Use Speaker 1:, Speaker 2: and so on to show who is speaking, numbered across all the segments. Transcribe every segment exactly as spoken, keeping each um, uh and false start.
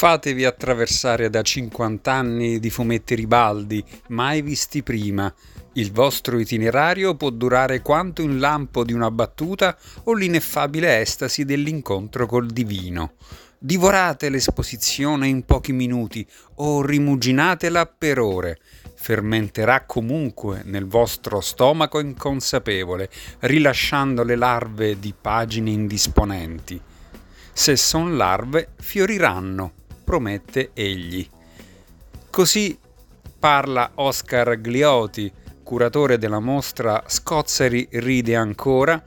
Speaker 1: fatevi attraversare da cinquanta anni di fumetti ribaldi, mai visti prima. Il vostro itinerario può durare quanto il lampo di una battuta o l'ineffabile estasi dell'incontro col divino. Divorate l'esposizione in pochi minuti o rimuginatela per ore. Fermenterà comunque nel vostro stomaco inconsapevole, rilasciando le larve di pagine indisponenti. Se son larve, fioriranno, promette egli. Così parla Oscar Glioti, curatore della mostra Scozzari ride ancora,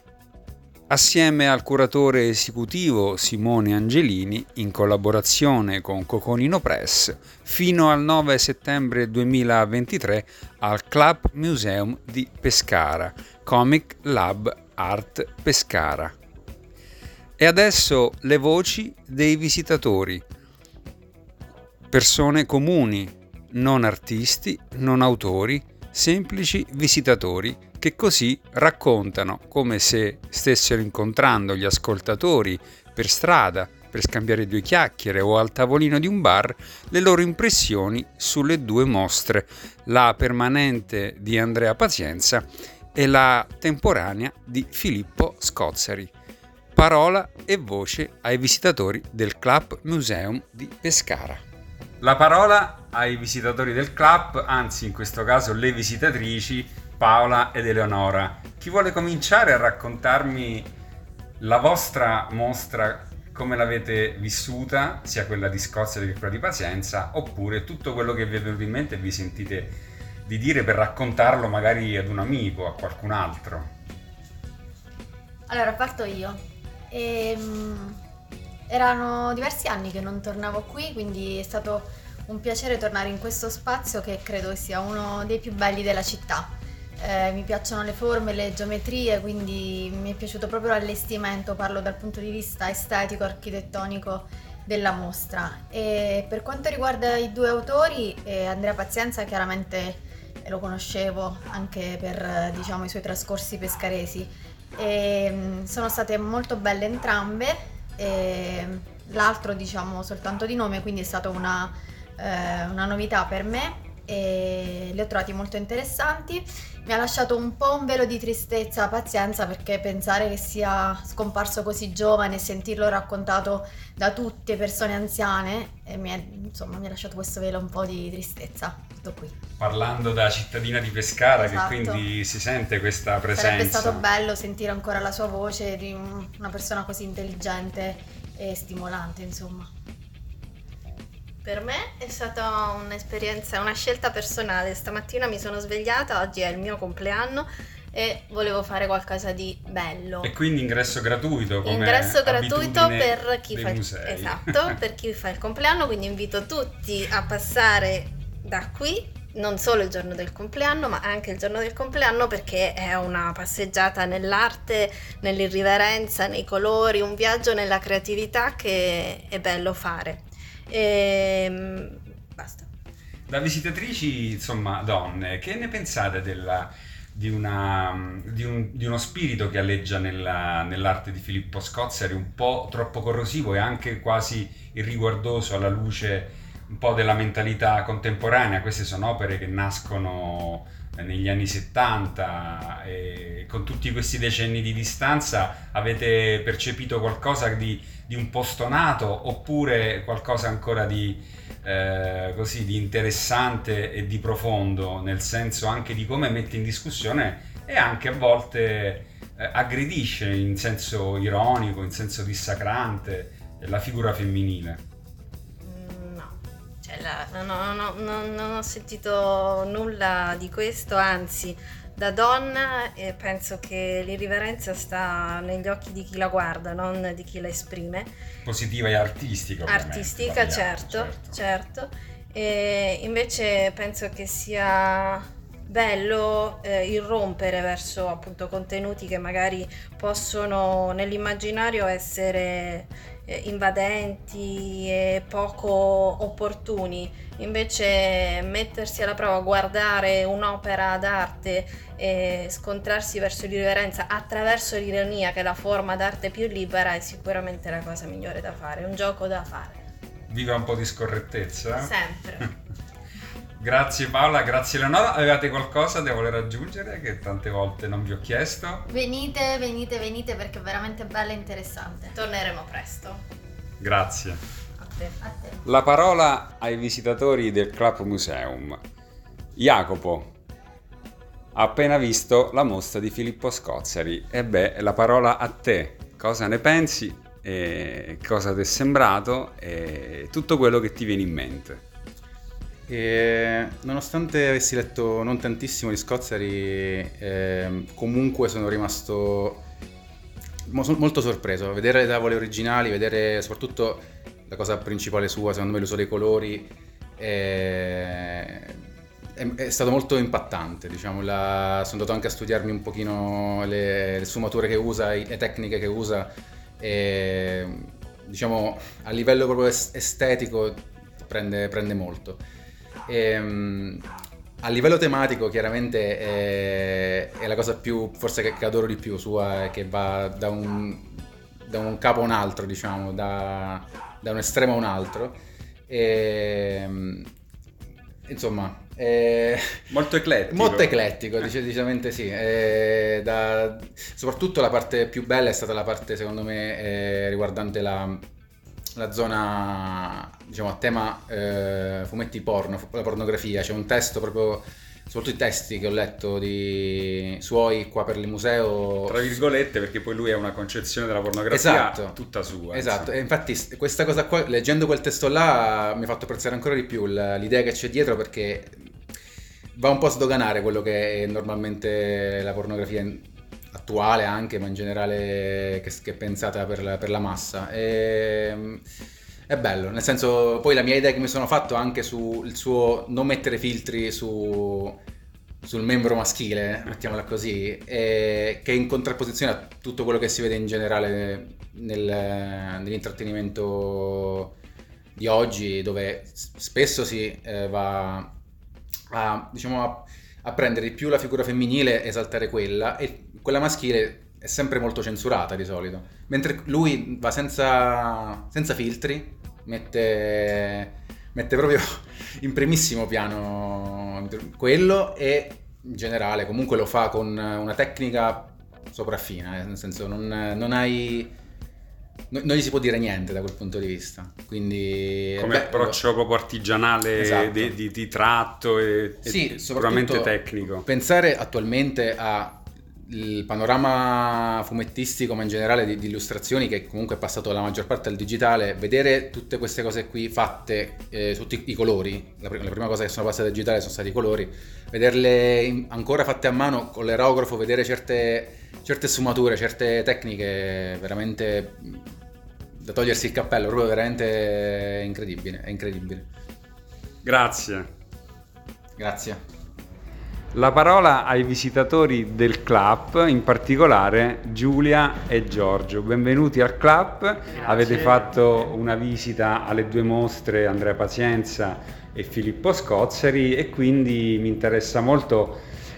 Speaker 1: assieme al curatore esecutivo Simone Angelini, in collaborazione con Coconino Press, fino al nove settembre duemilaventitré al Club Museum di Pescara, Comic Lab Art Pescara. E adesso le voci dei visitatori, persone comuni, non artisti, non autori, semplici visitatori che così raccontano, come se stessero incontrando gli ascoltatori per strada, per scambiare due chiacchiere o al tavolino di un bar, le loro impressioni sulle due mostre, la permanente di Andrea Pazienza e la temporanea di Filippo Scozzari. Parola e voce ai visitatori del Club Museum di Pescara. La parola ai visitatori del club, anzi in questo caso le visitatrici Paola ed Eleonora. Chi vuole cominciare a raccontarmi la vostra mostra, come l'avete vissuta, sia quella di Scozia che quella di Pazienza, oppure tutto quello che vi è venuto in mente e vi sentite di dire per raccontarlo magari ad un amico, a qualcun altro?
Speaker 2: Allora, parto io. Ehm, erano diversi anni che non tornavo qui, quindi è stato un piacere tornare in questo spazio che credo sia uno dei più belli della città. Eh, mi piacciono le forme, le geometrie, quindi mi è piaciuto proprio l'allestimento, parlo dal punto di vista estetico, architettonico della mostra. E per quanto riguarda i due autori, eh, Andrea Pazienza chiaramente lo conoscevo anche per, diciamo, i suoi trascorsi pescaresi. E sono state molto belle entrambe, e l'altro diciamo soltanto di nome, quindi è stata una, eh, una novità per me e le ho trovati molto interessanti. Mi ha lasciato un po' un velo di tristezza Pazienza, perché pensare che sia scomparso così giovane e sentirlo raccontato da tutte persone anziane e mi, è, insomma, mi ha lasciato questo velo un po' di tristezza. Tutto qui.
Speaker 1: Parlando da cittadina di Pescara,
Speaker 2: Esatto.
Speaker 1: Che quindi si sente questa presenza.
Speaker 2: Sarebbe stato bello sentire ancora la sua voce di una persona così intelligente e stimolante, insomma.
Speaker 3: Per me è stata un'esperienza, una scelta personale. Stamattina mi sono svegliata, oggi è il mio compleanno e volevo fare qualcosa di bello.
Speaker 1: E quindi ingresso gratuito, come
Speaker 3: ingresso gratuito per chi fa il,
Speaker 1: musei.
Speaker 3: esatto, per chi fa il compleanno, quindi invito tutti a passare da qui, non solo il giorno del compleanno, ma anche il giorno del compleanno, perché è una passeggiata nell'arte, nell'irriverenza, nei colori, un viaggio nella creatività che è bello fare. E basta.
Speaker 1: Da visitatrici, insomma, donne, che ne pensate della, di, una, di, un, di uno spirito che alleggia nella, nell'arte di Filippo Scozzari, un po' troppo corrosivo e anche quasi irriguardoso alla luce un po' della mentalità contemporanea? Queste sono opere che nascono negli anni settanta e con tutti questi decenni di distanza avete percepito qualcosa di, di un po' stonato, oppure qualcosa ancora di, eh, così, di interessante e di profondo, nel senso anche di come mette in discussione e anche a volte eh, aggredisce in senso ironico, in senso dissacrante la figura femminile?
Speaker 3: La, no, no, no, non ho sentito nulla di questo, anzi, da donna eh, penso che l'irriverenza sta negli occhi di chi la guarda, non di chi la esprime.
Speaker 1: Positiva e artistica, ovviamente.
Speaker 3: Artistica, certo, certo, certo. E invece penso che sia bello eh, irrompere verso appunto contenuti che magari possono nell'immaginario essere eh, invadenti e poco opportuni. Invece mettersi alla prova, guardare un'opera d'arte e scontrarsi verso l'irriverenza attraverso l'ironia, che è la forma d'arte più libera, è sicuramente la cosa migliore da fare, è un gioco da fare.
Speaker 1: Viva un po' di scorrettezza.
Speaker 3: Sempre.
Speaker 1: Grazie Paola, grazie Eleonora. Avevate qualcosa da voler aggiungere che tante volte non vi ho chiesto?
Speaker 2: Venite, venite, venite perché è veramente bello e interessante.
Speaker 3: Torneremo presto.
Speaker 1: Grazie.
Speaker 3: A te.
Speaker 2: A te.
Speaker 1: La parola ai visitatori del Club Museum. Jacopo ha appena visto la mostra di Filippo Scozzari. E beh, la parola a te. Cosa ne pensi? E cosa ti è sembrato? E tutto quello che ti viene in mente.
Speaker 4: E nonostante avessi letto non tantissimo di Scozzari, eh, comunque sono rimasto mo- molto sorpreso. Vedere le tavole originali, vedere soprattutto la cosa principale sua, secondo me l'uso dei colori, eh, è, è stato molto impattante. Diciamo, la, sono andato anche a studiarmi un pochino le, le sfumature che usa, le tecniche che usa, e, diciamo, a livello proprio estetico prende, prende molto. E, um, a livello tematico chiaramente è, è la cosa più forse che, che adoro di più sua, che va da un, da un capo a un altro, diciamo, da, da un estremo a un altro, e, um, insomma è
Speaker 1: molto eclettico.
Speaker 4: Molto eclettico, decisamente sì. E da, soprattutto la parte più bella è stata la parte, secondo me, eh, riguardante la la zona, diciamo, a tema eh, fumetti porno, la pornografia. C'è un testo proprio, soprattutto i testi che ho letto di suoi qua per il museo,
Speaker 1: tra virgolette, perché poi lui ha una concezione della pornografia, esatto, tutta sua.
Speaker 4: Esatto, insomma. E infatti questa cosa qua, leggendo quel testo là, mi ha fatto apprezzare ancora di più l'idea che c'è dietro, perché va un po' a sdoganare quello che è normalmente la pornografia attuale anche, ma in generale che, che è pensata per la, per la massa. E, è bello, nel senso, poi la mia idea che mi sono fatto anche sul suo non mettere filtri su, sul membro maschile, mettiamola così, è, che è in contrapposizione a tutto quello che si vede in generale nel, nell'intrattenimento di oggi, dove spesso si eh, va a, diciamo, a, a prendere di più la figura femminile, esaltare quella, e quella maschile è sempre molto censurata di solito, mentre lui va senza, senza filtri, mette, mette proprio in primissimo piano quello, e in generale comunque lo fa con una tecnica sopraffina, eh, nel senso non, non hai... non gli si può dire niente da quel punto di vista, quindi
Speaker 1: come beh, approccio proprio artigianale, esatto, di, di, di tratto e,
Speaker 4: sì,
Speaker 1: e sicuramente tecnico.
Speaker 4: Pensare attualmente a il panorama fumettistico, ma in generale di, di illustrazioni, che comunque è passato la maggior parte al digitale, vedere tutte queste cose qui fatte, eh, tutti i colori, la, la prima cosa che sono passate al digitale sono stati i colori, vederle in, ancora fatte a mano con l'aerografo, vedere certe, certe sfumature, certe tecniche, veramente da togliersi il cappello, proprio veramente incredibile, è incredibile.
Speaker 1: Grazie.
Speaker 4: Grazie.
Speaker 1: La parola ai visitatori del club, in particolare Giulia e Giorgio. Benvenuti al club. Grazie. Avete fatto una visita alle due mostre, Andrea Pazienza e Filippo Scozzari, e quindi mi interessa molto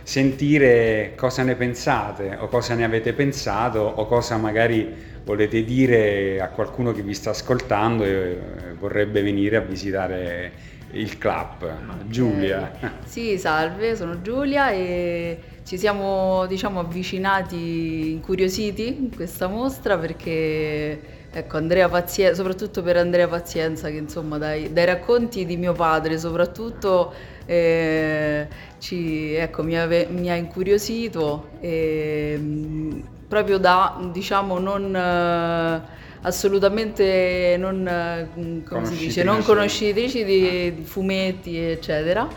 Speaker 1: sentire cosa ne pensate, o cosa ne avete pensato, o cosa magari volete dire a qualcuno che vi sta ascoltando e vorrebbe venire a visitare il club. Giulia.
Speaker 5: Sì, salve, sono Giulia e ci siamo, diciamo, avvicinati incuriositi in questa mostra perché, ecco, Andrea Pazienza, soprattutto per Andrea Pazienza, che insomma dai, dai racconti di mio padre soprattutto eh, ci, ecco, mi, ave, mi ha incuriosito, e, proprio da, diciamo, non... Eh, assolutamente non, come si dice, non conoscitrici di, di fumetti eccetera,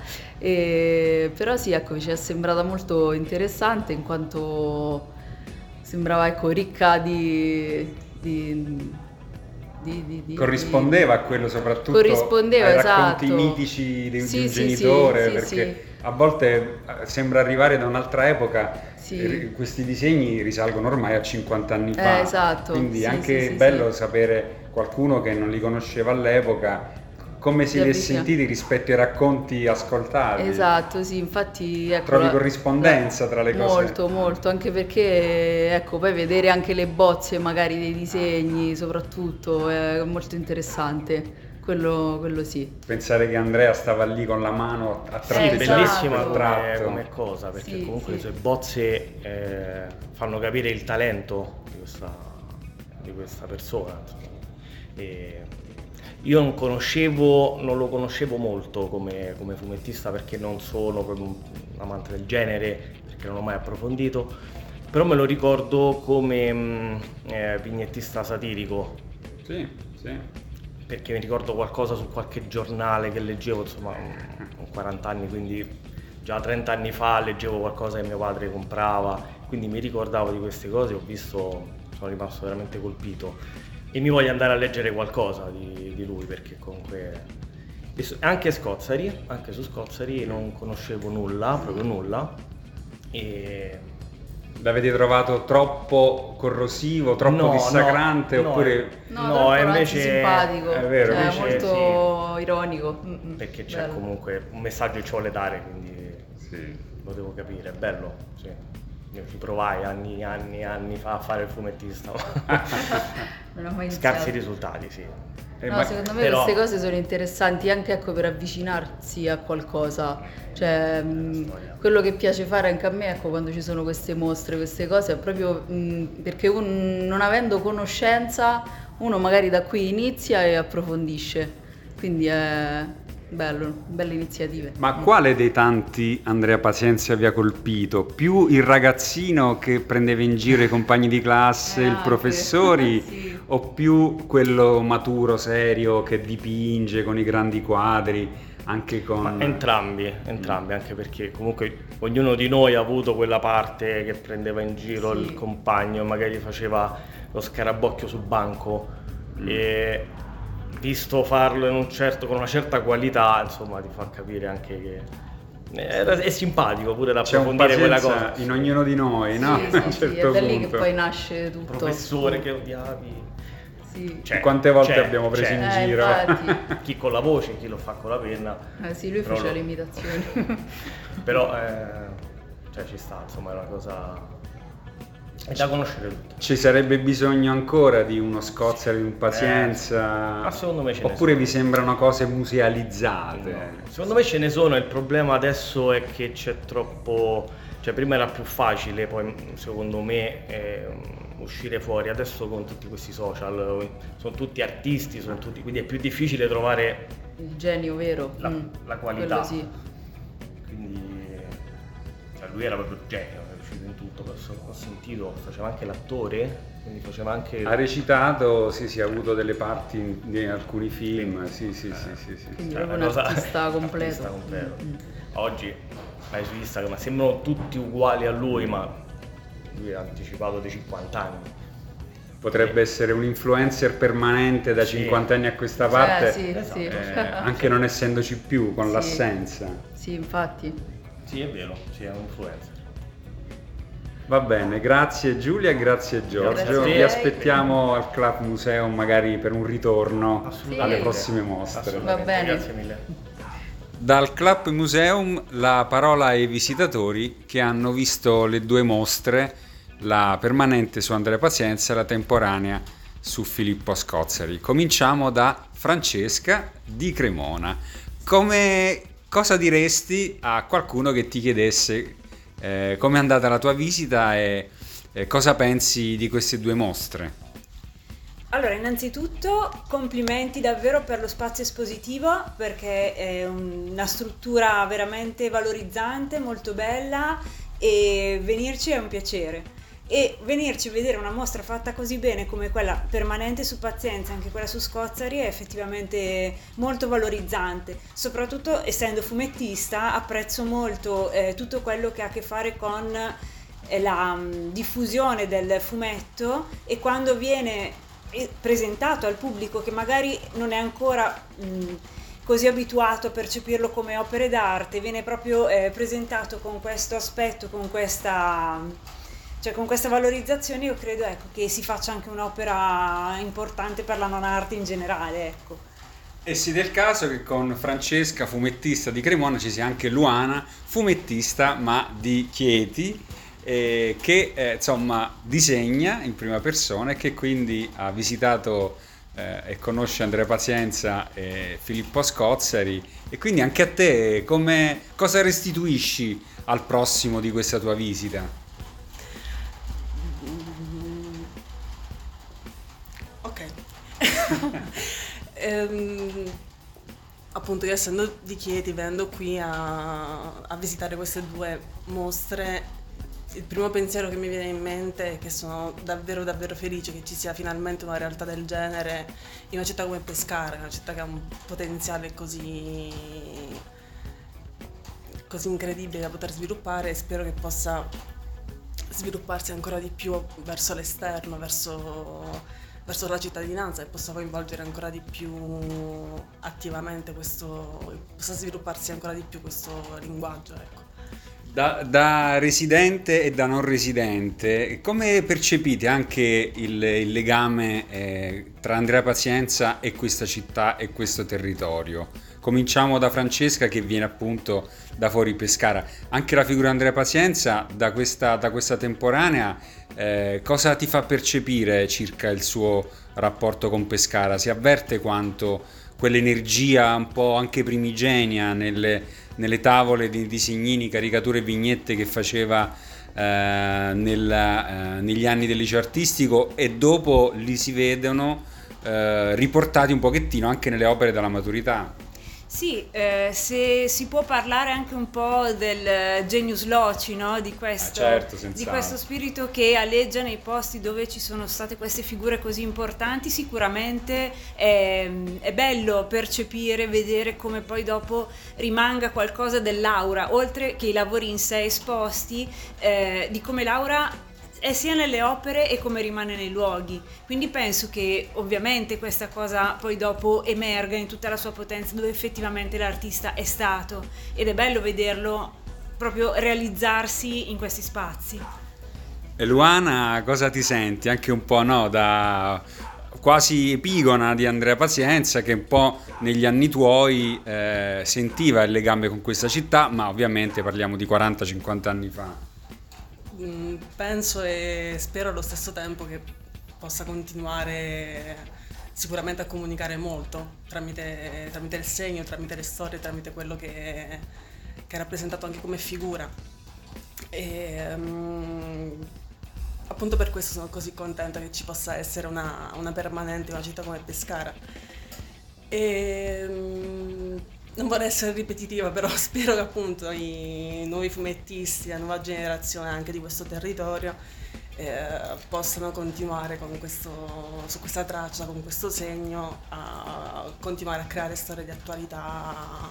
Speaker 5: e, però sì, ecco, ci è sembrata molto interessante in quanto sembrava, ecco, ricca di, di, di, di, di
Speaker 1: corrispondeva a quello, soprattutto
Speaker 5: corrispondeva,
Speaker 1: ai
Speaker 5: esatto,
Speaker 1: racconti mitici di,
Speaker 5: sì,
Speaker 1: di un
Speaker 5: sì,
Speaker 1: genitore,
Speaker 5: sì,
Speaker 1: perché
Speaker 5: sì,
Speaker 1: a volte sembra arrivare da un'altra epoca.
Speaker 5: sì.
Speaker 1: Questi disegni risalgono ormai a cinquanta anni fa,
Speaker 5: eh, esatto,
Speaker 1: quindi
Speaker 5: sì,
Speaker 1: anche
Speaker 5: sì, sì,
Speaker 1: bello
Speaker 5: sì.
Speaker 1: sapere qualcuno che non li conosceva all'epoca come si li è sentiti rispetto ai racconti ascoltati.
Speaker 5: Esatto, sì, infatti, ecco,
Speaker 1: trovi corrispondenza tra le cose?
Speaker 5: Molto, molto, anche perché, ecco, poi vedere anche le bozze magari dei disegni soprattutto è molto interessante, quello, quello sì.
Speaker 1: Pensare che Andrea stava lì con la mano a
Speaker 5: Sì,
Speaker 1: tratteggiare
Speaker 5: esatto.
Speaker 6: Bellissima
Speaker 1: il
Speaker 6: come,
Speaker 1: tratto.
Speaker 6: come cosa, perché
Speaker 5: Sì,
Speaker 6: comunque
Speaker 5: sì.
Speaker 6: le sue bozze eh, fanno capire il talento di questa, di questa persona, insomma. E io non conoscevo, non lo conoscevo molto come, come fumettista, perché non sono proprio un amante del genere, perché non ho mai approfondito, però me lo ricordo come mh, eh, vignettista satirico,
Speaker 1: Sì, sì.
Speaker 6: perché mi ricordo qualcosa su qualche giornale che leggevo, insomma, ho quaranta anni, quindi già trenta anni fa leggevo qualcosa che mio padre comprava, quindi mi ricordavo di queste cose, ho visto, sono rimasto veramente colpito e mi voglio andare a leggere qualcosa di, di lui, perché comunque e su- anche Scozzari, anche su Scozzari non conoscevo nulla, proprio nulla, e
Speaker 1: L'avete trovato troppo corrosivo, troppo
Speaker 6: No,
Speaker 1: dissacrante,
Speaker 6: no, no,
Speaker 1: oppure...
Speaker 5: No,
Speaker 6: No,
Speaker 5: troppo,
Speaker 6: è
Speaker 5: anzi,
Speaker 6: invece-
Speaker 5: simpatico,
Speaker 1: è vero,
Speaker 5: cioè,
Speaker 6: invece
Speaker 5: molto ironico. Mm-mm,
Speaker 6: perché c'è
Speaker 5: bello.
Speaker 6: comunque un messaggio che ci vuole dare, quindi
Speaker 1: Sì.
Speaker 6: lo devo capire, è bello, sì. Io ci provai anni, anni, anni fa a fare il fumettista, ma
Speaker 5: Non ho mai iniziato.
Speaker 6: scarsi risultati, sì.
Speaker 1: Eh,
Speaker 5: No,
Speaker 1: ma-
Speaker 5: secondo me
Speaker 6: però-
Speaker 5: queste cose sono interessanti anche, ecco, per avvicinarsi a qualcosa. Cioè, mh, quello che piace fare anche a me, ecco, quando ci sono queste mostre, queste cose, è proprio mh, perché un- non avendo conoscenza, uno magari da qui inizia e approfondisce. Quindi è bello, belle iniziative.
Speaker 1: Ma
Speaker 5: Mm.
Speaker 1: quale dei tanti Andrea Pazienza vi ha colpito? Più il ragazzino che prendeva in giro i compagni di classe,
Speaker 5: Eh,
Speaker 1: i
Speaker 5: anche.
Speaker 1: professori,
Speaker 5: Sì.
Speaker 1: o più quello maturo, serio, che dipinge con i grandi quadri, anche con...
Speaker 6: Ma entrambi, entrambi, anche perché comunque ognuno di noi ha avuto quella parte che prendeva in giro
Speaker 5: Sì.
Speaker 6: il compagno, magari faceva lo scarabocchio sul banco e visto farlo in un certo, con una certa qualità, insomma, ti fa capire anche che è, è simpatico pure da
Speaker 1: C'è un
Speaker 6: approfondire quella
Speaker 1: Pazienza
Speaker 6: cosa.
Speaker 1: in ognuno di noi, no?
Speaker 5: Sì,
Speaker 1: A un
Speaker 5: sì, sì,
Speaker 1: certo
Speaker 5: è da lì che
Speaker 1: punto.
Speaker 5: poi nasce tutto.
Speaker 6: Professore che odiavi.
Speaker 5: Sì.
Speaker 6: Cioè,
Speaker 1: Quante volte
Speaker 6: c'è,
Speaker 1: abbiamo preso
Speaker 6: c'è.
Speaker 1: in
Speaker 5: Eh,
Speaker 1: giro?
Speaker 5: infatti.
Speaker 6: Chi con la voce, chi lo fa con la penna.
Speaker 5: Eh sì, lui
Speaker 6: Però
Speaker 5: faceva
Speaker 6: lo-
Speaker 5: le imitazioni.
Speaker 6: Però eh, cioè, ci sta, insomma, è una cosa è da conoscere tutto.
Speaker 1: Ci sarebbe bisogno ancora di uno Scozzari, di un Pazienza?
Speaker 6: Eh, ma secondo me ce ne
Speaker 1: Oppure
Speaker 6: sono.
Speaker 1: vi sembrano cose musealizzate?
Speaker 6: No. Secondo me ce ne sono, il problema adesso è che c'è troppo, cioè prima era più facile, poi secondo me eh, uscire fuori, adesso con tutti questi social sono tutti artisti, sono tutti, quindi è più difficile trovare
Speaker 5: Il genio vero.
Speaker 6: la,
Speaker 5: Mm,
Speaker 6: la qualità.
Speaker 5: quello sì.
Speaker 6: Quindi cioè, lui era proprio genio, è riuscito in tutto, questo ho sentito, faceva anche l'attore, quindi faceva anche...
Speaker 1: Ha recitato, sì, sì, ha avuto delle parti in, in alcuni film, sì, sì, sì, sì, sì.
Speaker 5: Quindi
Speaker 6: Cioè,
Speaker 5: proprio
Speaker 6: una
Speaker 5: un
Speaker 6: cosa-
Speaker 5: artista completo.
Speaker 6: artista completo.
Speaker 5: Mm.
Speaker 6: Oggi vai su Instagram, sembrano tutti uguali a lui, ma lui ha anticipato dei cinquanta anni.
Speaker 1: Potrebbe essere un influencer permanente da
Speaker 6: Sì.
Speaker 1: cinquanta anni a questa
Speaker 5: Eh,
Speaker 1: parte,
Speaker 5: sì,
Speaker 6: Esatto.
Speaker 5: sì.
Speaker 1: eh, anche non essendoci più, con
Speaker 5: Sì.
Speaker 1: l'assenza.
Speaker 5: Sì, infatti.
Speaker 6: Sì, è vero, sì, è un influencer.
Speaker 1: Va bene, grazie Giulia e grazie Giorgio.
Speaker 6: Grazie a te.
Speaker 1: Vi aspettiamo al Club Museum magari per un ritorno
Speaker 6: Assolutamente.
Speaker 1: alle prossime mostre.
Speaker 6: Assolutamente,
Speaker 5: Va bene.
Speaker 6: grazie mille.
Speaker 1: Dal Club Museum la parola ai visitatori che hanno visto le due mostre, la permanente su Andrea Pazienza e la temporanea su Filippo Scozzari. Cominciamo da Francesca di Cremona. Come, cosa diresti a qualcuno che ti chiedesse eh, come è andata la tua visita e eh, cosa pensi di queste due mostre?
Speaker 7: Allora, innanzitutto complimenti davvero per lo spazio espositivo, perché è un- una struttura veramente valorizzante, molto bella, e venirci è un piacere. E venirci a vedere una mostra fatta così bene come quella permanente su Pazienza, anche quella su Scozzari, è effettivamente molto valorizzante. Soprattutto essendo fumettista apprezzo molto eh, tutto quello che ha a che fare con eh, la mh, diffusione del fumetto, e quando viene eh, presentato al pubblico che magari non è ancora mh, così abituato a percepirlo come opere d'arte, viene proprio eh, presentato con questo aspetto, con questa, cioè con questa valorizzazione, io credo, ecco, che si faccia anche un'opera importante per la non arte in generale, ecco.
Speaker 1: E si del caso che con Francesca, fumettista di Cremona, ci sia anche Luana, fumettista ma di Chieti, eh, che eh, insomma disegna in prima persona e che quindi ha visitato eh, e conosce Andrea Pazienza e Filippo Scozzari, e quindi anche a te come, cosa restituisci al prossimo di questa tua visita?
Speaker 8: Ok. ehm, appunto, io essendo di Chieti, venendo qui a, a visitare queste due mostre, il primo pensiero che mi viene in mente è che sono davvero davvero felice che ci sia finalmente una realtà del genere in una città come Pescara, una città che ha un potenziale così, così incredibile da poter sviluppare, e spero che possa svilupparsi ancora di più verso l'esterno, verso, verso la cittadinanza, e possa coinvolgere ancora di più attivamente questo, possa svilupparsi ancora di più questo linguaggio, ecco.
Speaker 1: Da, da residente e da non residente, come percepite anche il, il legame eh, tra Andrea Pazienza e questa città e questo territorio? Cominciamo da Francesca, che viene appunto da fuori Pescara. Anche la figura di Andrea Pazienza da questa, da questa temporanea, eh, cosa ti fa percepire circa il suo rapporto con Pescara? Si avverte quanto quell'energia un po' anche primigenia nelle nelle tavole di disegnini, caricature e vignette che faceva eh, nella, eh, negli anni del liceo artistico, e dopo li si vedono eh, riportati un pochettino anche nelle opere della maturità.
Speaker 7: Sì, eh, se si può parlare anche un po' del genius loci, no? Di questo,
Speaker 1: ah, certo,
Speaker 7: di questo spirito che aleggia nei posti dove ci sono state queste figure così importanti. Sicuramente è, è bello percepire, vedere come poi dopo rimanga qualcosa dell'aura, oltre che i lavori in sé esposti, eh, di come l'aura è sia nelle opere e come rimane nei luoghi. Quindi penso che ovviamente questa cosa poi dopo emerga in tutta la sua potenza dove effettivamente l'artista è stato, ed è bello vederlo proprio realizzarsi in questi spazi.
Speaker 1: E Luana, cosa ti senti? Anche un po', no, da quasi epigona di Andrea Pazienza, che un po' negli anni tuoi eh, sentiva il legame con questa città, ma ovviamente parliamo di quaranta cinquanta anni fa.
Speaker 8: Penso e spero allo stesso tempo che possa continuare sicuramente a comunicare molto tramite, tramite il segno, tramite le storie, tramite quello che, che ha rappresentato anche come figura. E, um, appunto per questo sono così contenta che ci possa essere una, una permanente in una città come Pescara. E, um, non vorrei essere ripetitiva, però spero che appunto i nuovi fumettisti, la nuova generazione anche di questo territorio eh, possano continuare con questo, su questa traccia, con questo segno, a continuare a creare storie di attualità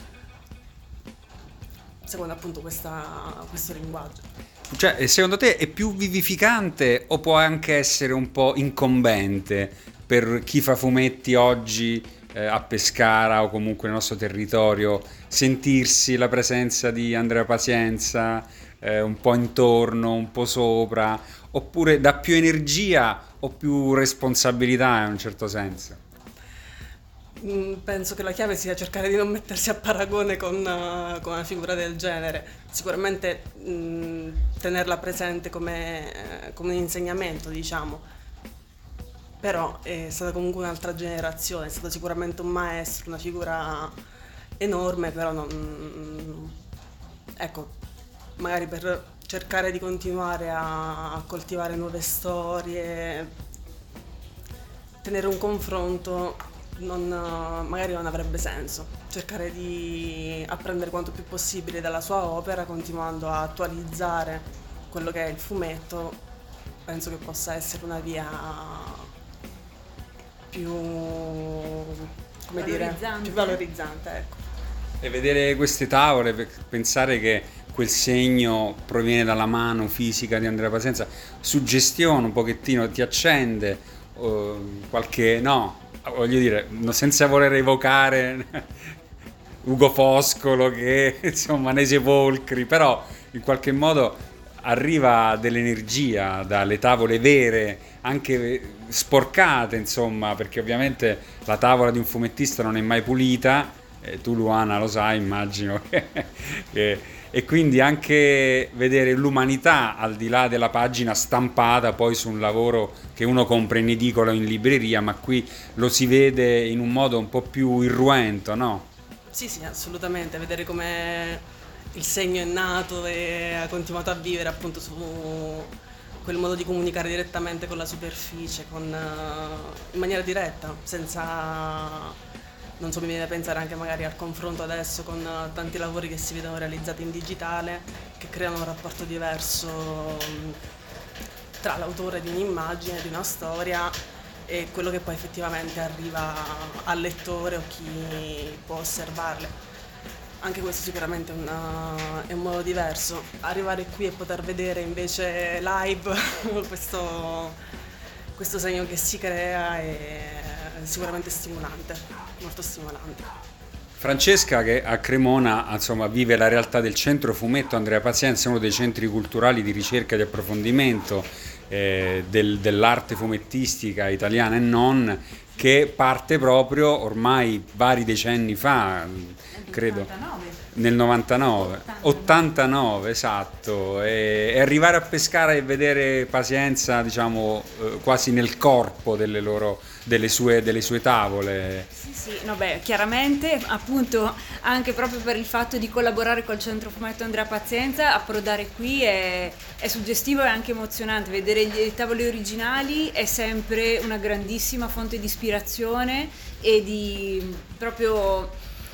Speaker 8: secondo appunto questa, questo linguaggio.
Speaker 1: Cioè, secondo te è più vivificante o può anche essere un po' incombente per chi fa fumetti oggi eh, a Pescara o comunque nel nostro territorio, sentirsi la presenza di Andrea Pazienza eh, un po' intorno, un po' sopra, oppure dà più energia o più responsabilità in un certo senso?
Speaker 8: Penso che la chiave sia cercare di non mettersi a paragone con, uh, con una figura del genere. Sicuramente mh, tenerla presente come, come un insegnamento, diciamo, però è stata comunque un'altra generazione, è stato sicuramente un maestro, una figura enorme, però non, ecco, magari per cercare di continuare a, a coltivare nuove storie, tenere un confronto Non, magari non avrebbe senso. Cercare di apprendere quanto più possibile dalla sua opera, continuando a attualizzare quello che è il fumetto, penso che possa essere una via più, come dire, più valorizzante, ecco.
Speaker 1: E vedere queste tavole, pensare che quel segno proviene dalla mano fisica di Andrea Pazienza, suggestiona un pochettino, ti accende uh, qualche, no, voglio dire, senza voler evocare Ugo Foscolo che insomma nei sepolcri, però in qualche modo arriva dell'energia dalle tavole vere, anche sporcate, insomma, perché ovviamente la tavola di un fumettista non è mai pulita, e tu Luana lo sai, immagino che, che e quindi anche vedere l'umanità al di là della pagina stampata poi su un lavoro che uno compra in edicola o in libreria, ma qui lo si vede in un modo un po' più irruento, no?
Speaker 8: Sì, sì, assolutamente, vedere come il segno è nato e ha continuato a vivere appunto su quel modo di comunicare direttamente con la superficie, con, uh, in maniera diretta, senza... Non so, mi viene da pensare anche magari al confronto adesso con uh, tanti lavori che si vedono realizzati in digitale, che creano un rapporto diverso um, tra l'autore di un'immagine, di una storia e quello che poi effettivamente arriva al lettore o chi può osservarle. Anche questo sicuramente è, una, è un modo diverso. Arrivare qui e poter vedere invece live questo, questo segno che si crea è sicuramente stimolante, molto stimolante.
Speaker 1: Francesca, che a Cremona insomma, vive la realtà del Centro Fumetto Andrea Pazienza, uno dei centri culturali di ricerca e di approfondimento eh, del, dell'arte fumettistica italiana e non, che parte proprio ormai vari decenni fa, credo, nel novantanove, ottantanove, esatto, e, e arrivare a pescare e vedere Pazienza, diciamo, eh, quasi nel corpo delle loro, delle sue, delle sue tavole.
Speaker 7: Sì, sì, no, beh, chiaramente, appunto, anche proprio per il fatto di collaborare col Centro Fumetto Andrea Pazienza, approdare qui è, è suggestivo e anche emozionante. Vedere i tavoli originali è sempre una grandissima fonte di ispirazione e di proprio...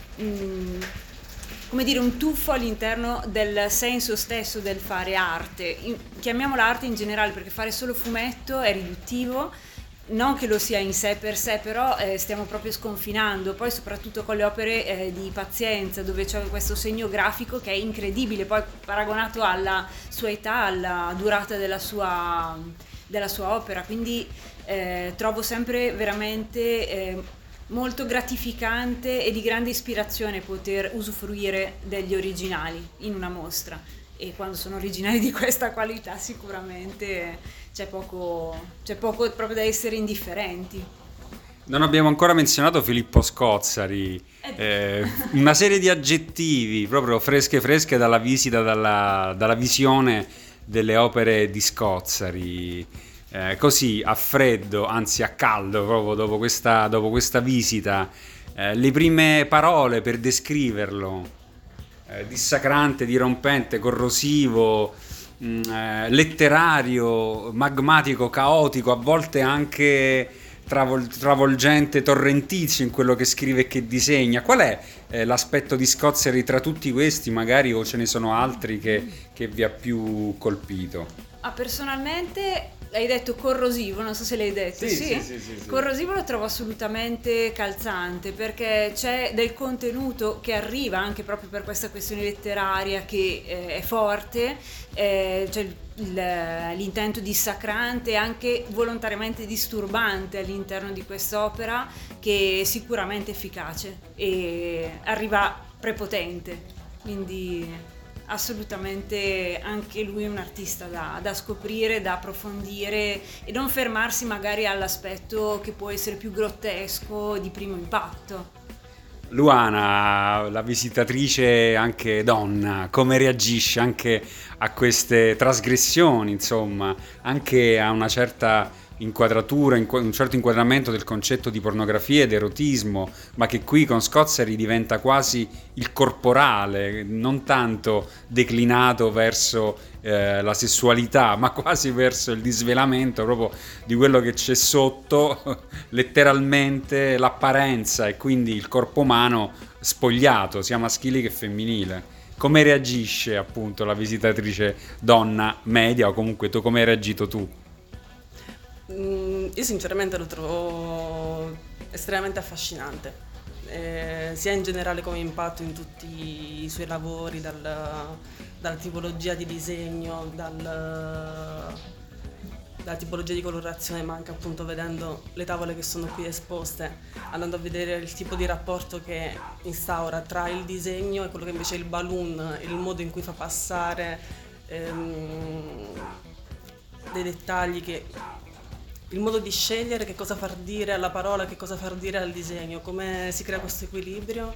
Speaker 7: mh, come dire, un tuffo all'interno del senso stesso del fare arte. In, chiamiamola arte in generale, perché fare solo fumetto è riduttivo, non che lo sia in sé per sé, però eh, stiamo proprio sconfinando, poi soprattutto con le opere eh, di Pazienza, dove c'è questo segno grafico che è incredibile, poi paragonato alla sua età, alla durata della sua, della sua opera, quindi eh, trovo sempre veramente... Eh, molto gratificante e di grande ispirazione poter usufruire degli originali in una mostra, e quando sono originali di questa qualità sicuramente c'è poco, c'è poco proprio da essere indifferenti.
Speaker 1: Non abbiamo ancora menzionato Filippo Scozzari, eh, una serie di aggettivi proprio fresche fresche dalla visita, dalla, dalla visione delle opere di Scozzari. Eh, così a freddo, anzi a caldo proprio dopo questa, dopo questa visita, eh, le prime parole per descriverlo, eh, dissacrante, dirompente, corrosivo, mh, eh, letterario, magmatico, caotico, a volte anche travol- travolgente, torrentizio in quello che scrive e che disegna. Qual è eh, l'aspetto di Scozzari tra tutti questi, magari, o ce ne sono altri che, che vi ha più colpito?
Speaker 7: Ah, personalmente hai detto corrosivo, non so se l'hai detto, sì?
Speaker 1: Sì, sì, sì, sì, sì.
Speaker 7: Corrosivo lo trovo assolutamente calzante, perché c'è del contenuto che arriva anche proprio per questa questione letteraria che eh, è forte, eh, c'è il, l'intento dissacrante e anche volontariamente disturbante all'interno di quest'opera, che è sicuramente efficace e arriva prepotente, quindi... assolutamente anche lui è un artista da, da scoprire, da approfondire e non fermarsi magari all'aspetto che può essere più grottesco di primo impatto.
Speaker 1: Luana, la visitatrice anche donna, come reagisce anche a queste trasgressioni, insomma, anche a una certa inquadratura, un certo inquadramento del concetto di pornografia ed erotismo, ma che qui con Scozzari diventa quasi il corporale, non tanto declinato verso eh, la sessualità, ma quasi verso il disvelamento proprio di quello che c'è sotto, letteralmente l'apparenza, e quindi il corpo umano spogliato, sia maschile che femminile. Come reagisce appunto la visitatrice donna media, o comunque tu come hai reagito tu?
Speaker 8: Mm, io sinceramente lo trovo estremamente affascinante, eh, sia in generale come impatto in tutti i suoi lavori, dal, dalla tipologia di disegno, dal, dalla tipologia di colorazione, ma anche appunto vedendo le tavole che sono qui esposte, andando a vedere il tipo di rapporto che instaura tra il disegno e quello che invece è il balloon, il modo in cui fa passare ehm, dei dettagli, che il modo di scegliere che cosa far dire alla parola, che cosa far dire al disegno, come si crea questo equilibrio,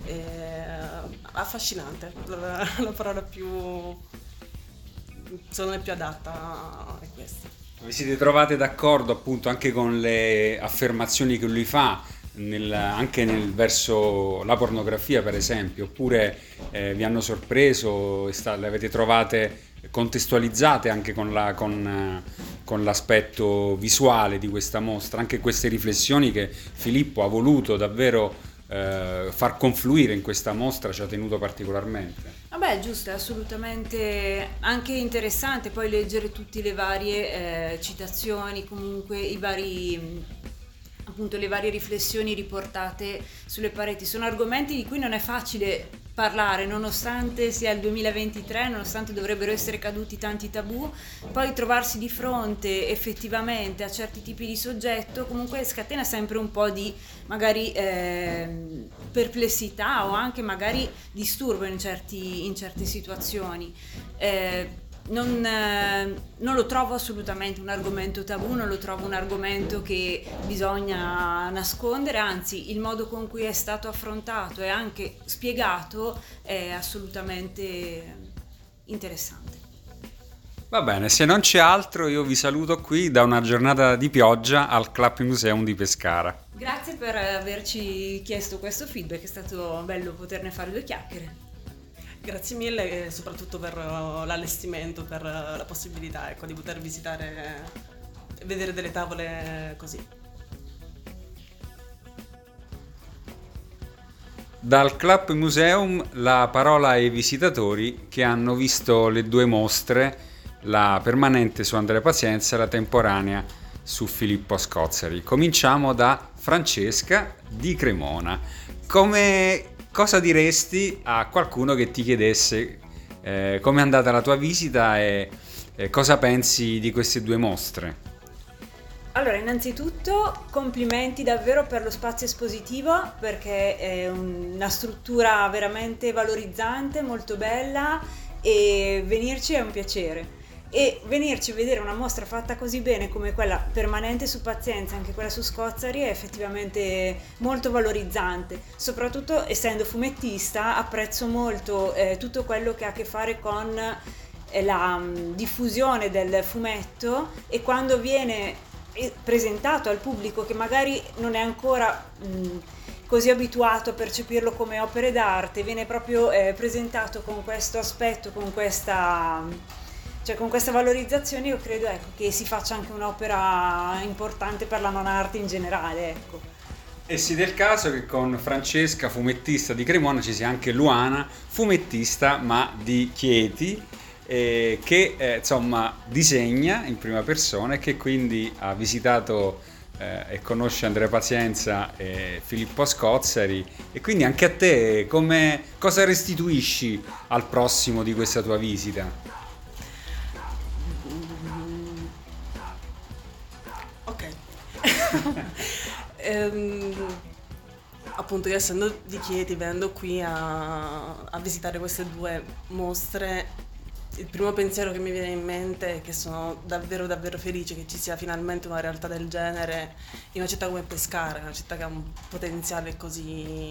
Speaker 8: È affascinante, la, la parola più, secondo me più adatta è questa.
Speaker 1: Vi siete trovate d'accordo appunto anche con le affermazioni che lui fa, nel, anche nel verso la pornografia per esempio, oppure eh, vi hanno sorpreso, sta, le avete trovate contestualizzate anche con, la, con, eh, con l'aspetto visuale di questa mostra, anche queste riflessioni che Filippo ha voluto davvero eh, far confluire in questa mostra ci ha tenuto particolarmente.
Speaker 7: Vabbè, giusto, è assolutamente anche interessante poi leggere tutte le varie eh, citazioni, comunque i vari, appunto le varie riflessioni riportate sulle pareti. Sono argomenti di cui non è facile parlare, nonostante sia il duemilaventitré, nonostante dovrebbero essere caduti tanti tabù, poi trovarsi di fronte effettivamente a certi tipi di soggetto comunque scatena sempre un po' di magari eh, perplessità o anche magari disturbo in, certi, in certe situazioni. Eh, Non, eh, non lo trovo assolutamente un argomento tabù, non lo trovo un argomento che bisogna nascondere, anzi il modo con cui è stato affrontato e anche spiegato è assolutamente interessante.
Speaker 1: Va bene, se non c'è altro io vi saluto qui da una giornata di pioggia al Club Museum di Pescara.
Speaker 7: Grazie per averci chiesto questo feedback, è stato bello poterne fare due chiacchiere.
Speaker 8: Grazie mille e soprattutto per l'allestimento, per la possibilità, ecco, di poter visitare e vedere delle tavole così.
Speaker 1: Dal Club Museum la parola ai visitatori che hanno visto le due mostre, la permanente su Andrea Pazienza e la temporanea su Filippo Scozzari. Cominciamo da Francesca di Cremona. Come cosa diresti a qualcuno che ti chiedesse eh, come è andata la tua visita e eh, cosa pensi di queste due mostre?
Speaker 7: Allora, innanzitutto complimenti davvero per lo spazio espositivo, perché è una struttura veramente valorizzante, molto bella, e venirci è un piacere. E venirci a vedere una mostra fatta così bene come quella permanente su Pazienza, anche quella su Scozzari, è effettivamente molto valorizzante. Soprattutto essendo fumettista apprezzo molto eh, tutto quello che ha a che fare con eh, la um, diffusione del fumetto, e quando viene presentato al pubblico che magari non è ancora mh, così abituato a percepirlo come opere d'arte, viene proprio eh, presentato con questo aspetto, con questa... Cioè con questa valorizzazione io credo ecco, che si faccia anche un'opera importante per la non arte in generale. Ecco.
Speaker 1: E si del caso che con Francesca, fumettista di Cremona, ci sia anche Luana, fumettista ma di Chieti, eh, che eh, insomma disegna in prima persona e che quindi ha visitato eh, e conosce Andrea Pazienza e Filippo Scozzari. E quindi anche a te come, cosa restituisci al prossimo di questa tua visita?
Speaker 8: ehm, appunto io essendo di Chieti, venendo qui a, a visitare queste due mostre, il primo pensiero che mi viene in mente è che sono davvero davvero felice che ci sia finalmente una realtà del genere in una città come Pescara, una città che ha un potenziale così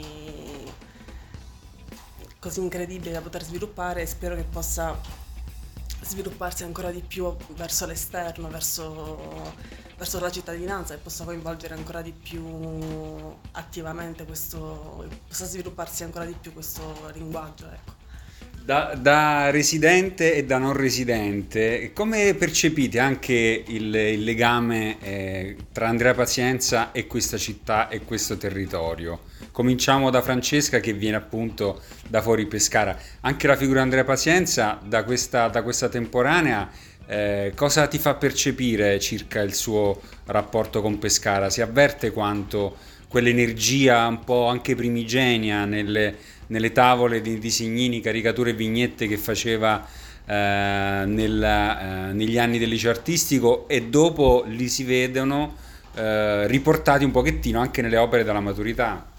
Speaker 8: così incredibile da poter sviluppare, e spero che possa svilupparsi ancora di più verso l'esterno, verso verso la cittadinanza, e possa coinvolgere ancora di più attivamente questo, possa svilupparsi ancora di più questo linguaggio, ecco.
Speaker 1: Da, da residente e da non residente, come percepite anche il, il legame eh, tra Andrea Pazienza e questa città e questo territorio? Cominciamo da Francesca, che viene appunto da fuori Pescara. Anche la figura di Andrea Pazienza da questa, da questa temporanea, eh, cosa ti fa percepire circa il suo rapporto con Pescara? Si avverte quanto quell'energia un po' anche primigenia nelle, nelle tavole di disegnini, caricature e vignette che faceva eh, nella, eh, negli anni del liceo artistico, e dopo li si vedono eh, riportati un pochettino anche nelle opere della maturità?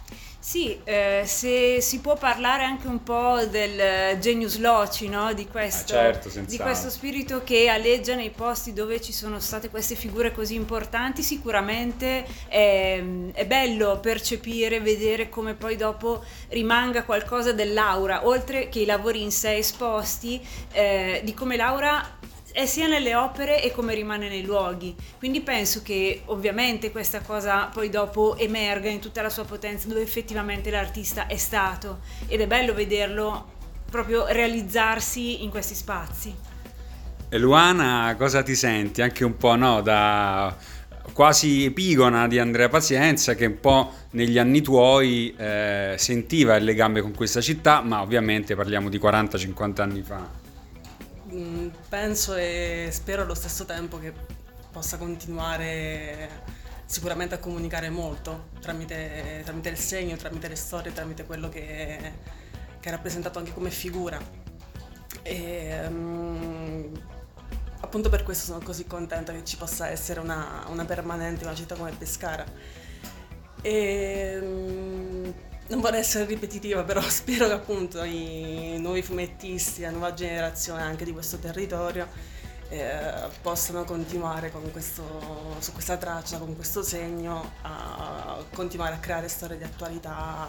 Speaker 7: Sì, eh, se si può parlare anche un po' del genius loci, no? Di questo,
Speaker 1: ah, certo,
Speaker 7: di questo spirito che aleggia nei posti dove ci sono state queste figure così importanti, sicuramente è, è bello percepire, vedere come poi dopo rimanga qualcosa dell'aura, oltre che i lavori in sé esposti, eh, di come l'aura è sia nelle opere e come rimane nei luoghi. Quindi penso che ovviamente questa cosa poi dopo emerga in tutta la sua potenza dove effettivamente l'artista è stato, ed è bello vederlo proprio realizzarsi in questi spazi.
Speaker 1: E Luana, cosa ti senti? Anche un po', no, da quasi epigona di Andrea Pazienza, che un po' negli anni tuoi eh, sentiva il legame con questa città, ma ovviamente parliamo di quaranta cinquanta anni fa.
Speaker 8: Penso e spero allo stesso tempo che possa continuare sicuramente a comunicare molto tramite, tramite il segno, tramite le storie, tramite quello che, che è rappresentato anche come figura. E, um, appunto per questo sono così contenta che ci possa essere una, una permanente in una città come Pescara. E, um, non vorrei essere ripetitiva, però spero che appunto i nuovi fumettisti, la nuova generazione anche di questo territorio eh, possano continuare con questo, su questa traccia, con questo segno, a continuare a creare storie di attualità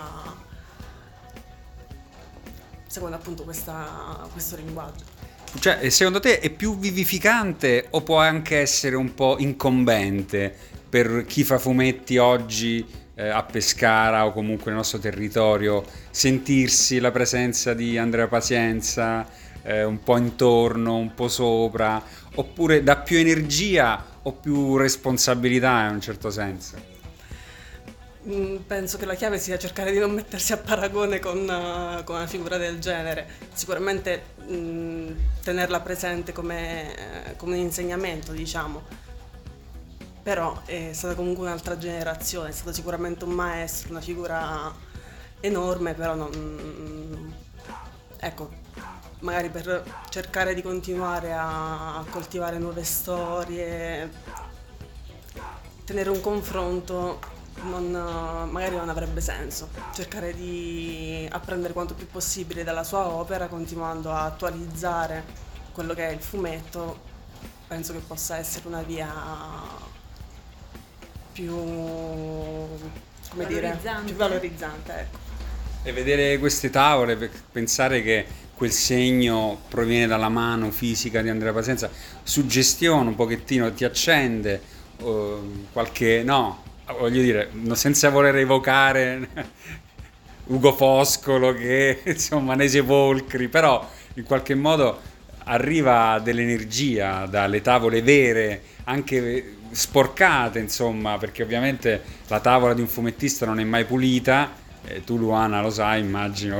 Speaker 8: secondo appunto questa, questo linguaggio.
Speaker 1: Cioè, secondo te è più vivificante o può anche essere un po' incombente per chi fa fumetti oggi a Pescara o comunque nel nostro territorio, sentirsi la presenza di Andrea Pazienza eh, un po' intorno, un po' sopra, oppure dà più energia o più responsabilità in un certo senso?
Speaker 8: Mm, penso che la chiave sia cercare di non mettersi a paragone con, uh, con una figura del genere. Sicuramente mm, tenerla presente come, eh, come un insegnamento, diciamo. Però è stata comunque un'altra generazione, è stato sicuramente un maestro, una figura enorme, però non... ecco, magari per cercare di continuare a coltivare nuove storie, tenere un confronto non, magari non avrebbe senso. Cercare di apprendere quanto più possibile dalla sua opera, continuando a attualizzare quello che è il fumetto, penso che possa essere una via più, come dire, più valorizzante, ecco.
Speaker 1: E vedere queste tavole, pensare che quel segno proviene dalla mano fisica di Andrea Pazienza, suggestiona un pochettino, ti accende uh, qualche, no, voglio dire, senza voler evocare Ugo Foscolo che insomma nei sepolcri, però in qualche modo arriva dell'energia dalle tavole vere, anche sporcate, insomma, perché ovviamente la tavola di un fumettista non è mai pulita, eh, tu Luana lo sai, immagino,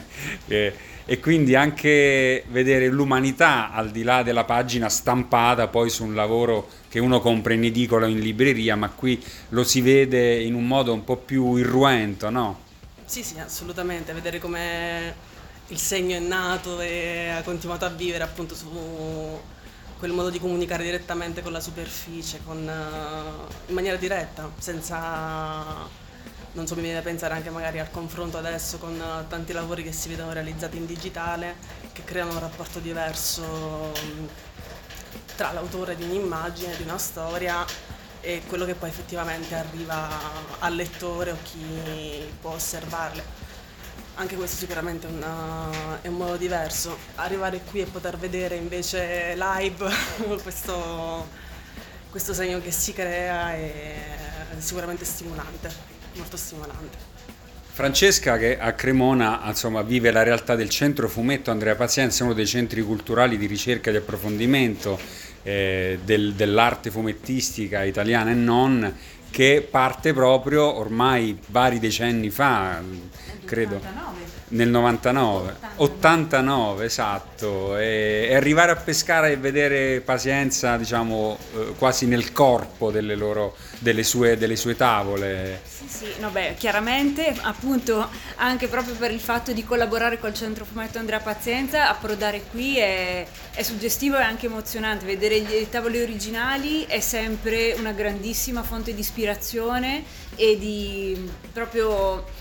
Speaker 1: e, e quindi anche vedere l'umanità al di là della pagina stampata poi su un lavoro che uno compra in edicola o in libreria, ma qui lo si vede in un modo un po' più irruento, no?
Speaker 8: Sì, sì, assolutamente, vedere come il segno è nato e ha continuato a vivere appunto su quel modo di comunicare direttamente con la superficie, con, uh, in maniera diretta, senza, non so, mi viene da pensare anche magari al confronto adesso con uh, tanti lavori che si vedono realizzati in digitale, che creano un rapporto diverso um, tra l'autore di un'immagine, di una storia, e quello che poi effettivamente arriva al lettore o chi può osservarle. Anche questo sicuramente è, una, è un modo diverso. Arrivare qui e poter vedere invece live questo, questo segno che si crea è sicuramente stimolante, molto stimolante.
Speaker 1: Francesca, che a Cremona insomma vive la realtà del Centro Fumetto Andrea Pazienza, uno dei centri culturali di ricerca e di approfondimento eh, del, dell'arte fumettistica italiana e non, che parte proprio ormai vari decenni fa, credo nel novantanove, ottantanove, esatto, e, e arrivare a Pescara e vedere Pazienza, diciamo, eh, quasi nel corpo delle loro, delle sue, delle sue tavole.
Speaker 7: Sì, sì, no, beh, chiaramente, appunto, anche proprio per il fatto di collaborare col Centro Fumetto Andrea Pazienza, approdare qui è, è suggestivo e anche emozionante. Vedere i tavoli originali è sempre una grandissima fonte di ispirazione e di proprio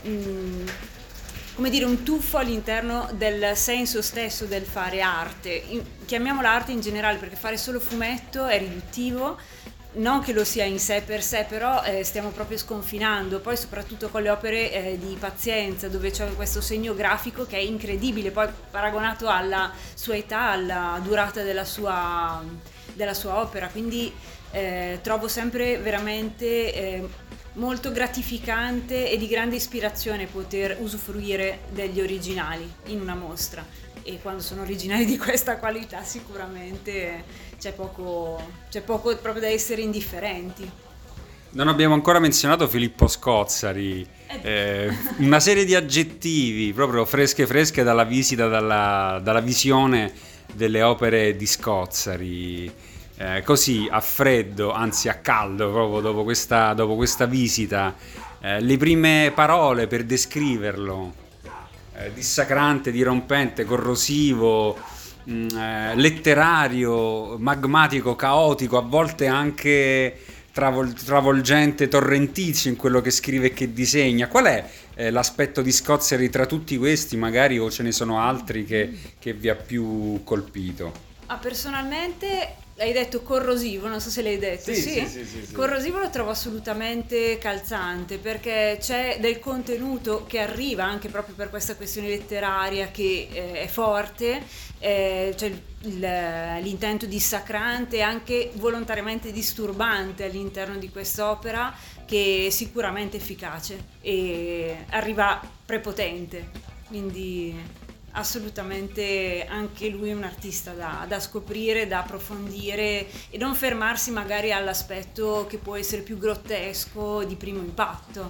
Speaker 7: mh, come dire, un tuffo all'interno del senso stesso del fare arte. In, chiamiamola arte in generale, perché fare solo fumetto è riduttivo, non che lo sia in sé per sé, però eh, stiamo proprio sconfinando, poi soprattutto con le opere eh, di Pazienza, dove c'è questo segno grafico che è incredibile, poi paragonato alla sua età, alla durata della sua, della sua opera, quindi eh, trovo sempre veramente eh, molto gratificante e di grande ispirazione poter usufruire degli originali in una mostra, e quando sono originali di questa qualità sicuramente c'è poco, c'è poco proprio da essere indifferenti.
Speaker 1: Non abbiamo ancora menzionato Filippo Scozzari, eh, una serie di aggettivi proprio fresche fresche dalla visita, dalla, dalla visione delle opere di Scozzari, eh, così a freddo, anzi a caldo proprio dopo questa, dopo questa visita, eh, le prime parole per descriverlo, eh, dissacrante, dirompente, corrosivo, Eh, letterario, magmatico, caotico, a volte anche travol- travolgente, torrentizio in quello che scrive e che disegna. Qual è eh, l'aspetto di Scozzari tra tutti questi, magari, o ce ne sono altri che, che vi ha più colpito?
Speaker 7: Ah, personalmente hai detto corrosivo, non so se l'hai detto,
Speaker 1: Sì,
Speaker 7: sì?
Speaker 1: sì, sì, sì, sì.
Speaker 7: Corrosivo lo trovo assolutamente calzante, perché c'è del contenuto che arriva anche proprio per questa questione letteraria che eh, è forte, eh, c'è il, il, l'intento dissacrante e anche volontariamente disturbante all'interno di quest'opera, che è sicuramente efficace e arriva prepotente, quindi assolutamente anche lui è un artista da, da scoprire, da approfondire e non fermarsi magari all'aspetto che può essere più grottesco di primo impatto.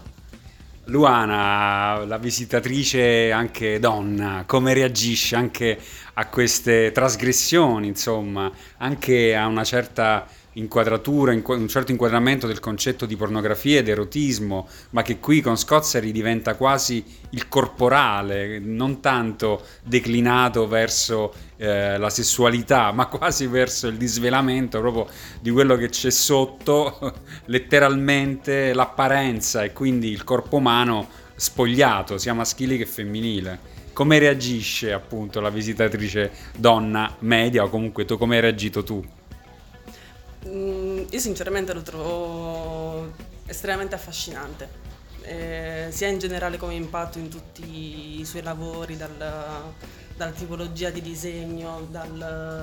Speaker 1: Luana, la visitatrice anche donna, come reagisce anche a queste trasgressioni, insomma, anche a una certa inquadratura, un certo inquadramento del concetto di pornografia ed erotismo, ma che qui con Scozzari diventa quasi il corporale, non tanto declinato verso eh, la sessualità, ma quasi verso il disvelamento proprio di quello che c'è sotto, letteralmente l'apparenza, e quindi il corpo umano spogliato, sia maschile che femminile. Come reagisce appunto la visitatrice donna media, o comunque tu come hai reagito tu?
Speaker 8: Io sinceramente lo trovo estremamente affascinante, eh, sia in generale come impatto in tutti i suoi lavori, dal, dalla tipologia di disegno, dal,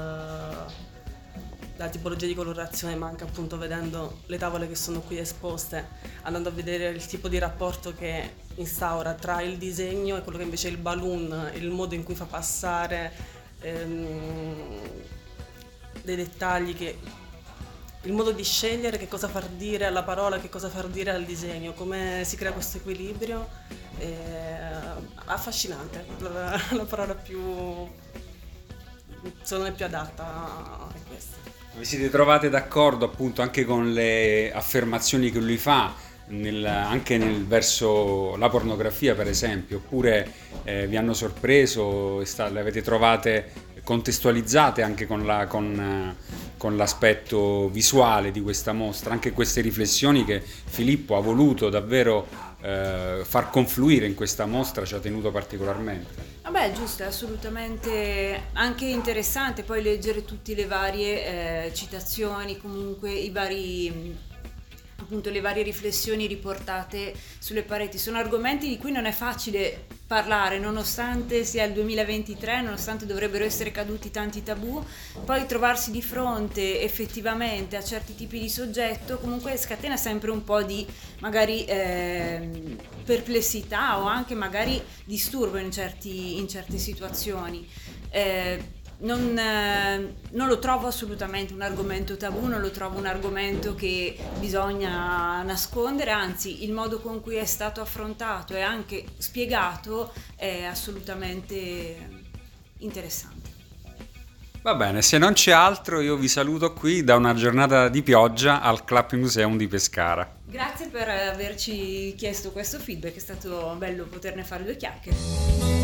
Speaker 8: dalla tipologia di colorazione, ma anche appunto vedendo le tavole che sono qui esposte, andando a vedere il tipo di rapporto che instaura tra il disegno e quello che invece è il balloon, il modo in cui fa passare ehm, dei dettagli, che il modo di scegliere che cosa far dire alla parola, che cosa far dire al disegno, come si crea questo equilibrio, è affascinante, la, la parola più, secondo me, più adatta è questa.
Speaker 1: Vi siete trovate d'accordo appunto anche con le affermazioni che lui fa, nel, anche nel verso la pornografia per esempio, oppure eh, vi hanno sorpreso e sta, le avete trovate contestualizzate anche con, la, con, con l'aspetto visuale di questa mostra, anche queste riflessioni che Filippo ha voluto davvero eh, far confluire in questa mostra ci ha tenuto particolarmente?
Speaker 7: Vabbè, giusto, è assolutamente anche interessante poi leggere tutte le varie eh, citazioni, comunque i vari, appunto le varie riflessioni riportate sulle pareti. Sono argomenti di cui non è facile parlare, nonostante sia il duemilaventitré, nonostante dovrebbero essere caduti tanti tabù, poi trovarsi di fronte effettivamente a certi tipi di soggetto comunque scatena sempre un po' di magari eh, perplessità o anche magari disturbo in, certi, in certe situazioni. Eh, Non, eh, non lo trovo assolutamente un argomento tabù, non lo trovo un argomento che bisogna nascondere, anzi il modo con cui è stato affrontato e anche spiegato è assolutamente interessante.
Speaker 1: Va bene, se non c'è altro io vi saluto qui da una giornata di pioggia al Club Museum di Pescara.
Speaker 7: Grazie per averci chiesto questo feedback, è stato bello poterne fare due chiacchiere.